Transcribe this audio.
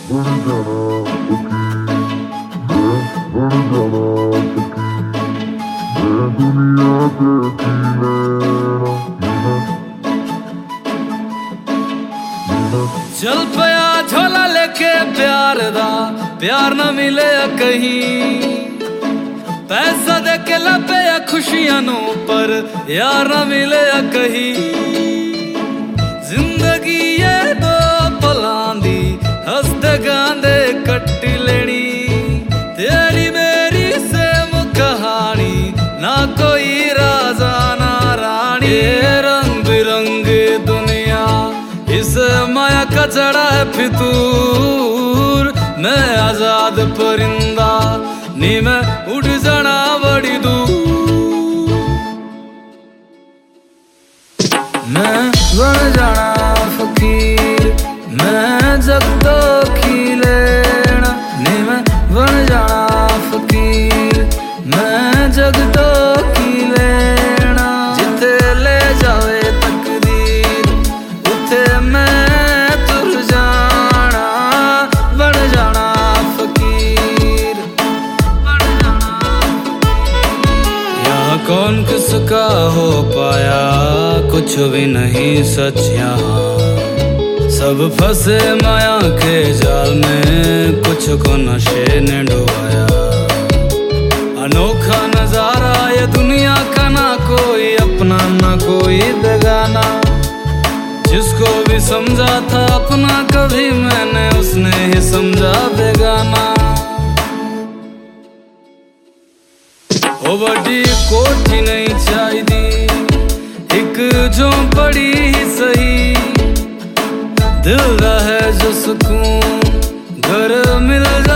चल पया झोला लेके प्यार दा, प्यार न मिले कहीं। पैसा दे के लपे खुशियां नू, पर यार न मिले कहीं। जिंदगी ये दो पलां दी, हसदे गांदे कट्टी लेनी। तेरी मेरी सेम कहानी, ना कोई राजा ना रानी। ये रंग बिरंगी दुनिया, इस माया का चढ़ा है फितूर। मैं आजाद परिंदा, नी मैं उड़ जाना बड़ी दूर। मैं बन जाना फकीर, मैं जग तो खिलेना। नी मैं बन जाना फकीर, मैं जग तो खिलेना। जिथे ले जावे तकदीर, उथे मैं तुर जाना। बन जाना फकीर, बन जाना। यहाँ कौन किसका हो पाया, कुछ भी नहीं सच यहाँ। सब फंसे माया के जाल में, कुछ को नशे ने डुबाया। अनोखा नजारा ये दुनिया का, ना कोई अपना ना कोई बेगाना। जिसको भी समझा था अपना कभी मैंने, उसने ही समझा बेगाना। ओ बड़ी कोठी नहीं चाहिदी, एक झोंपड़ी ही सही। दिल दा है जो सुकून, घर मिल जा